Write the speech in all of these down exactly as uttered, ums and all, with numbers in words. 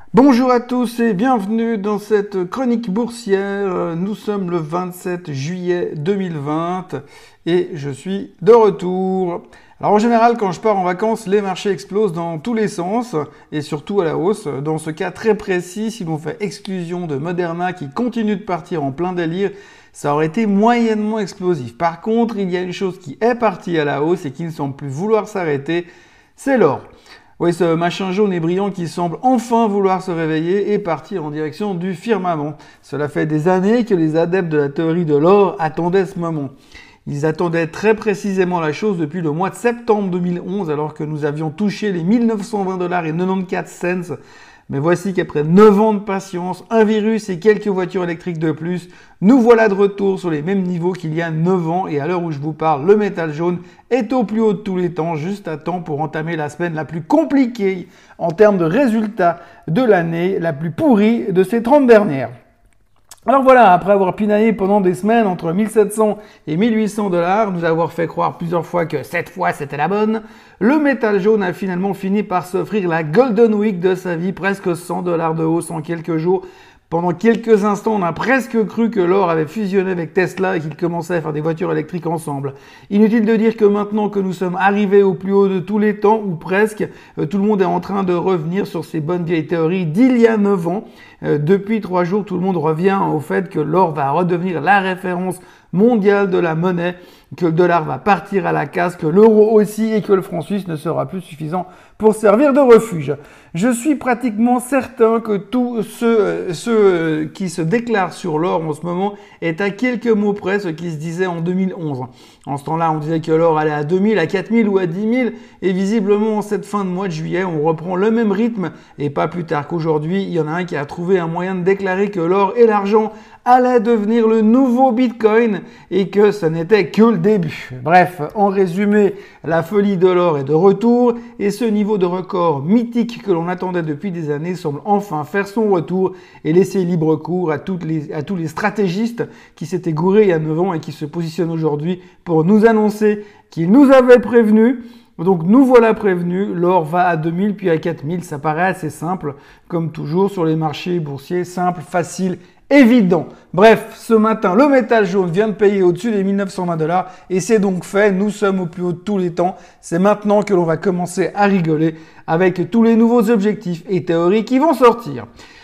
Bonjour à tous et bienvenue dans cette chronique boursière. Nous sommes le vingt-sept juillet deux mille vingt et je suis de retour. Alors en général, quand je pars en vacances, les marchés explosent dans tous les sens et surtout à la hausse. Dans ce cas très précis, si l'on fait exclusion de Moderna qui continue de partir en plein délire, ça aurait été moyennement explosif. Par contre, il y a une chose qui est partie à la hausse et qui ne semble plus vouloir s'arrêter, c'est l'or. Oui, ce machin jaune et brillant qui semble enfin vouloir se réveiller et partir en direction du firmament. Cela fait des années que les adeptes de la théorie de l'or attendaient ce moment. Ils attendaient très précisément la chose depuis le mois de septembre deux mille onze, alors que nous avions touché les mille neuf cent vingt dollars et quatre-vingt-quatorze cents. Mais voici qu'après neuf ans de patience, un virus et quelques voitures électriques de plus, nous voilà de retour sur les mêmes niveaux qu'il y a neuf ans et à l'heure où je vous parle, le métal jaune est au plus haut de tous les temps, juste à temps pour entamer la semaine la plus compliquée en termes de résultats de l'année, la plus pourrie de ces trente dernières. Alors voilà, après avoir pinaillé pendant des semaines entre mille sept cents et mille huit cents dollars, nous avoir fait croire plusieurs fois que cette fois c'était la bonne, le métal jaune a finalement fini par s'offrir la Golden Week de sa vie, presque cent dollars de hausse en quelques jours. Pendant quelques instants, on a presque cru que l'or avait fusionné avec Tesla et qu'il commençait à faire des voitures électriques ensemble. Inutile de dire que maintenant que nous sommes arrivés au plus haut de tous les temps, ou presque, euh, tout le monde est en train de revenir sur ces bonnes vieilles théories d'il y a neuf ans. Euh, depuis trois jours, tout le monde revient au fait que l'or va redevenir la référence mondiale de la monnaie, que le dollar va partir à la casse, que l'euro aussi et que le franc suisse ne sera plus suffisant pour servir de refuge. Je suis pratiquement certain que tous ceux, ceux qui se déclarent sur l'or en ce moment est à quelques mots près ce qui se disait en deux mille onze. En ce temps-là, on disait que l'or allait à deux mille, à quatre mille ou à dix mille et visiblement en cette fin de mois de juillet, on reprend le même rythme et pas plus tard qu'aujourd'hui, il y en a un qui a trouvé un moyen de déclarer que l'or et l'argent allait devenir le nouveau Bitcoin et que ce n'était que le début. Bref, en résumé, la folie de l'or est de retour et ce niveau de record mythique que l'on attendait depuis des années semble enfin faire son retour et laisser libre cours à, toutes les, à tous les stratégistes qui s'étaient gourés il y a neuf ans et qui se positionnent aujourd'hui pour nous annoncer qu'ils nous avaient prévenus. Donc nous voilà prévenus, l'or va à deux mille puis à quatre mille, ça paraît assez simple, comme toujours sur les marchés boursiers, simple, facile, évident. Bref, ce matin, le métal jaune vient de payer au-dessus des mille neuf cent vingt dollars et c'est donc fait, nous sommes au plus haut de tous les temps. C'est maintenant que l'on va commencer à rigoler avec tous les nouveaux objectifs et théories qui vont sortir.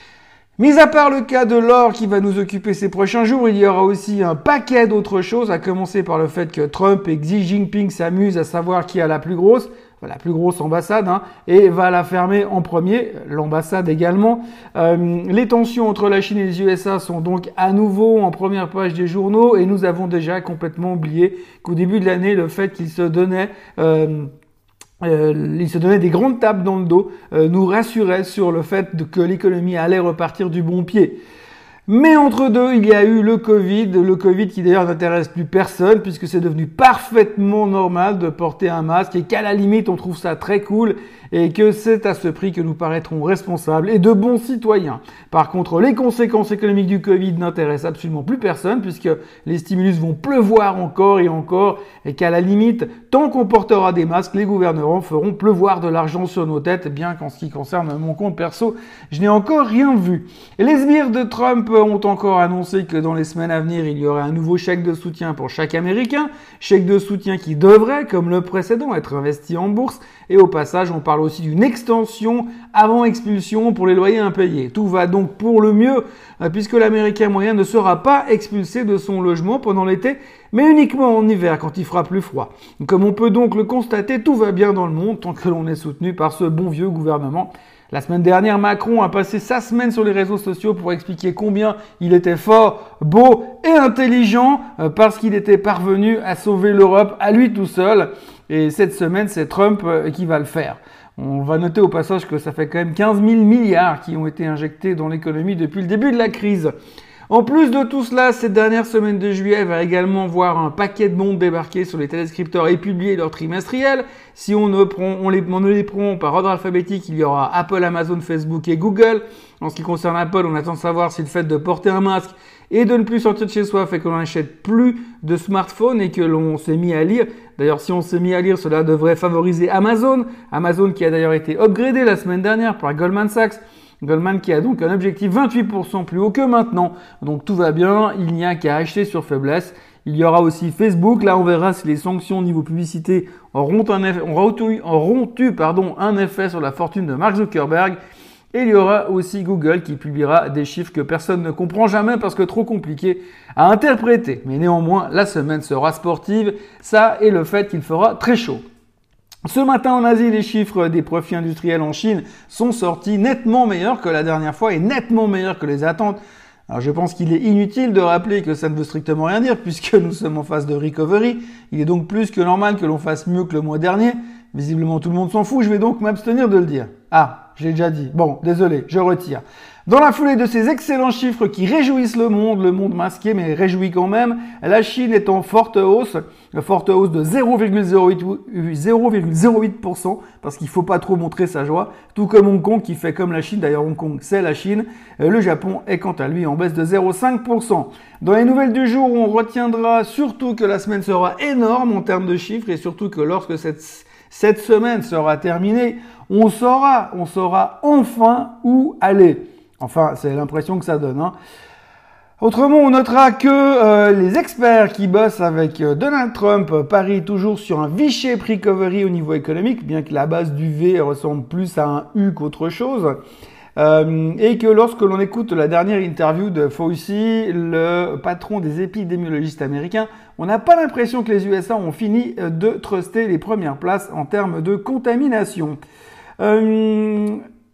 Mis à part le cas de l'or qui va nous occuper ces prochains jours, il y aura aussi un paquet d'autres choses, à commencer par le fait que Trump et Xi Jinping s'amusent à savoir qui a la plus grosse, la plus grosse ambassade, hein, et va la fermer en premier, l'ambassade également. Euh, les tensions entre la Chine et les U S A sont donc à nouveau en première page des journaux, et nous avons déjà complètement oublié qu'au début de l'année, le fait qu'ils se donnaient... Euh, Euh, il se donnait des grandes tapes dans le dos, euh, nous rassurait sur le fait de, que l'économie allait repartir du bon pied. Mais entre deux, il y a eu le Covid, le Covid qui d'ailleurs n'intéresse plus personne puisque c'est devenu parfaitement normal de porter un masque et qu'à la limite on trouve ça très cool et que c'est à ce prix que nous paraîtrons responsables et de bons citoyens. Par contre, les conséquences économiques du Covid n'intéressent absolument plus personne puisque les stimulus vont pleuvoir encore et encore et qu'à la limite, tant qu'on portera des masques, les gouvernements feront pleuvoir de l'argent sur nos têtes, bien qu'en ce qui concerne mon compte perso, je n'ai encore rien vu. Et les sbires de Trump ont encore annoncé que dans les semaines à venir, il y aurait un nouveau chèque de soutien pour chaque Américain, chèque de soutien qui devrait, comme le précédent, être investi en bourse. Et au passage, on parle aussi d'une extension avant expulsion pour les loyers impayés. Tout va donc pour le mieux, puisque l'Américain moyen ne sera pas expulsé de son logement pendant l'été, mais uniquement en hiver quand il fera plus froid. Comme on peut donc le constater, tout va bien dans le monde tant que l'on est soutenu par ce bon vieux gouvernement. La semaine dernière, Macron a passé sa semaine sur les réseaux sociaux pour expliquer combien il était fort, beau et intelligent euh, parce qu'il était parvenu à sauver l'Europe à lui tout seul. Et cette semaine, c'est Trump euh, qui va le faire. On va noter au passage que ça fait quand même quinze mille milliards qui ont été injectés dans l'économie depuis le début de la crise. En plus de tout cela, cette dernière semaine de juillet va également voir un paquet de monde débarquer sur les téléscripteurs et publier leur trimestriel. Si on ne, prend, on les, on ne les prend par ordre alphabétique, il y aura Apple, Amazon, Facebook et Google. En ce qui concerne Apple, on attend de savoir si le fait de porter un masque et de ne plus sortir de chez soi fait qu'on n'achète plus de smartphone et que l'on s'est mis à lire. D'ailleurs, si on s'est mis à lire, cela devrait favoriser Amazon. Amazon qui a d'ailleurs été upgradé la semaine dernière par Goldman Sachs. Goldman qui a donc un objectif vingt-huit pour cent plus haut que maintenant. Donc tout va bien, il n'y a qu'à acheter sur faiblesse. Il y aura aussi Facebook. Là, on verra si les sanctions au niveau publicité auront un effet, auront eu, auront eu pardon, un effet sur la fortune de Mark Zuckerberg. Et il y aura aussi Google qui publiera des chiffres que personne ne comprend jamais parce que trop compliqués à interpréter. Mais néanmoins, la semaine sera sportive. Ça et le fait qu'il fera très chaud. Ce matin en Asie, les chiffres des profits industriels en Chine sont sortis nettement meilleurs que la dernière fois et nettement meilleurs que les attentes. Alors je pense qu'il est inutile de rappeler que ça ne veut strictement rien dire puisque nous sommes en phase de recovery. Il est donc plus que normal que l'on fasse mieux que le mois dernier. Visiblement tout le monde s'en fout, je vais donc m'abstenir de le dire. Ah, j'ai déjà dit. Bon, désolé, je retire. Dans la foulée de ces excellents chiffres qui réjouissent le monde, le monde masqué mais réjouit quand même, la Chine est en forte hausse, une forte hausse de zéro virgule zéro huit pour cent parce qu'il faut pas trop montrer sa joie, tout comme Hong Kong qui fait comme la Chine, d'ailleurs Hong Kong c'est la Chine, le Japon est quant à lui en baisse de zéro virgule cinq pour cent. Dans les nouvelles du jour, on retiendra surtout que la semaine sera énorme en termes de chiffres et surtout que lorsque cette cette semaine sera terminée, on saura, on saura enfin où aller. Enfin, c'est l'impression que ça donne. Hein. Autrement, on notera que euh, les experts qui bossent avec euh, Donald Trump parient toujours sur un V-shape recovery au niveau économique, bien que la base du V ressemble plus à un U qu'autre chose. Euh, et que lorsque l'on écoute la dernière interview de Fauci, le patron des épidémiologistes américains, on n'a pas l'impression que les U S A ont fini de truster les premières places en termes de contamination. Euh,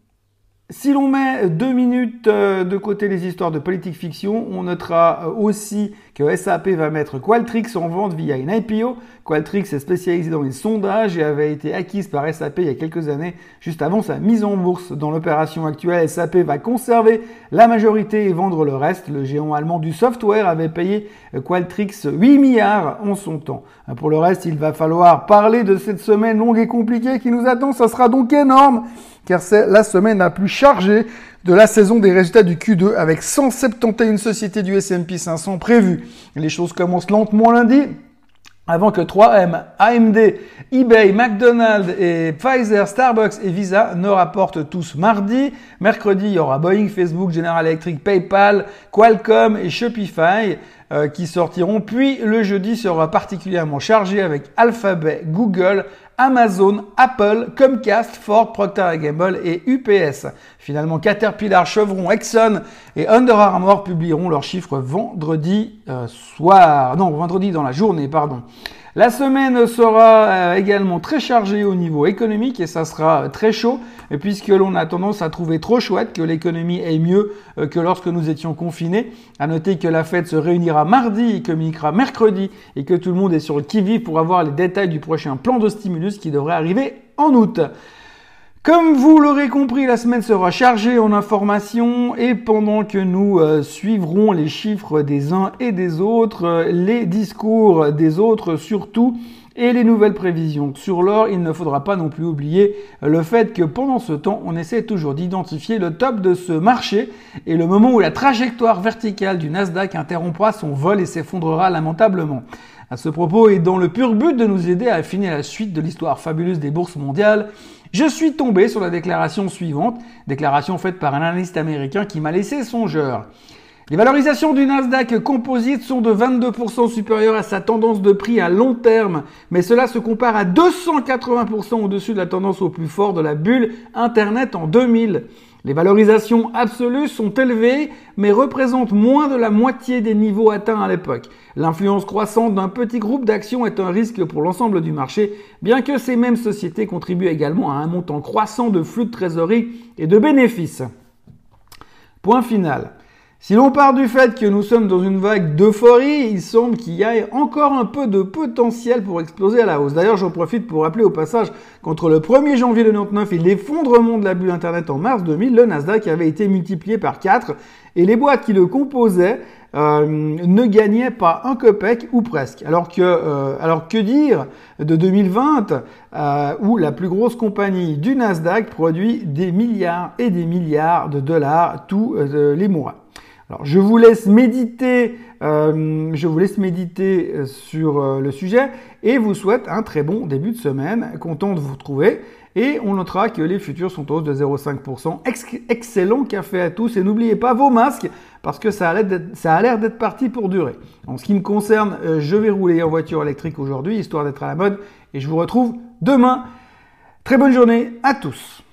Si l'on met deux minutes de côté les histoires de politique fiction, on notera aussi que S A P va mettre Qualtrics en vente via une I P O. Qualtrics est spécialisé dans les sondages et avait été acquise par S A P il y a quelques années, juste avant sa mise en bourse. Dans l'opération actuelle, S A P va conserver la majorité et vendre le reste. Le géant allemand du software avait payé Qualtrics huit milliards en son temps. Pour le reste, il va falloir parler de cette semaine longue et compliquée qui nous attend. Ça sera donc énorme, car c'est la semaine la plus chargée de la saison des résultats du Q deux avec cent soixante et onze sociétés du S and P cinq cents prévues. Les choses commencent lentement lundi, avant que trois M, A M D, eBay, McDonald's et Pfizer, Starbucks et Visa ne rapportent tous mardi. Mercredi, il y aura Boeing, Facebook, General Electric, PayPal, Qualcomm et Shopify euh, qui sortiront. Puis le jeudi sera particulièrement chargé avec Alphabet, Google, Amazon, Apple, Comcast, Ford, Procter and Gamble et U P S. Finalement, Caterpillar, Chevron, Exxon et Under Armour publieront leurs chiffres vendredi euh, soir. Non, vendredi dans la journée, pardon. La semaine sera euh, également très chargée au niveau économique et ça sera très chaud puisque l'on a tendance à trouver trop chouette que l'économie est mieux euh, que lorsque nous étions confinés. À noter que la Fed se réunira mardi et communiquera mercredi et que tout le monde est sur le qui-vive pour avoir les détails du prochain plan de stimulus qui devrait arriver en août. Comme vous l'aurez compris, la semaine sera chargée en informations et pendant que nous euh, suivrons les chiffres des uns et des autres, euh, les discours des autres surtout et les nouvelles prévisions sur l'or, il ne faudra pas non plus oublier le fait que pendant ce temps, on essaie toujours d'identifier le top de ce marché et le moment où la trajectoire verticale du Nasdaq interrompra son vol et s'effondrera lamentablement. À ce propos, et dans le pur but de nous aider à affiner la suite de l'histoire fabuleuse des bourses mondiales, je suis tombé sur la déclaration suivante, déclaration faite par un analyste américain qui m'a laissé songeur. Les valorisations du Nasdaq Composite sont de vingt-deux pour cent supérieures à sa tendance de prix à long terme, mais cela se compare à deux cent quatre-vingts pour cent au-dessus de la tendance au plus fort de la bulle Internet en deux mille. Les valorisations absolues sont élevées, mais représentent moins de la moitié des niveaux atteints à l'époque. L'influence croissante d'un petit groupe d'actions est un risque pour l'ensemble du marché, bien que ces mêmes sociétés contribuent également à un montant croissant de flux de trésorerie et de bénéfices. Point final. Si l'on part du fait que nous sommes dans une vague d'euphorie, il semble qu'il y ait encore un peu de potentiel pour exploser à la hausse. D'ailleurs, j'en profite pour rappeler au passage qu'entre le premier janvier deux mille quatre-vingt-neuf et l'effondrement de la bulle Internet en mars deux mille, le Nasdaq avait été multiplié par quatre et les boîtes qui le composaient euh, ne gagnaient pas un copec ou presque. Alors que, euh, alors que dire de deux mille vingt euh, où la plus grosse compagnie du Nasdaq produit des milliards et des milliards de dollars tous euh, les mois. Alors, je vous laisse méditer, euh, je vous laisse méditer sur euh, le sujet et vous souhaite un très bon début de semaine. Content de vous retrouver Et on notera que les futurs sont en hausse de zéro virgule cinq pour cent. Ex- excellent café à tous et n'oubliez pas vos masques parce que ça a l'air d'être, ça a l'air d'être parti pour durer. En ce qui me concerne, euh, je vais rouler en voiture électrique aujourd'hui histoire d'être à la mode et je vous retrouve demain. Très bonne journée à tous.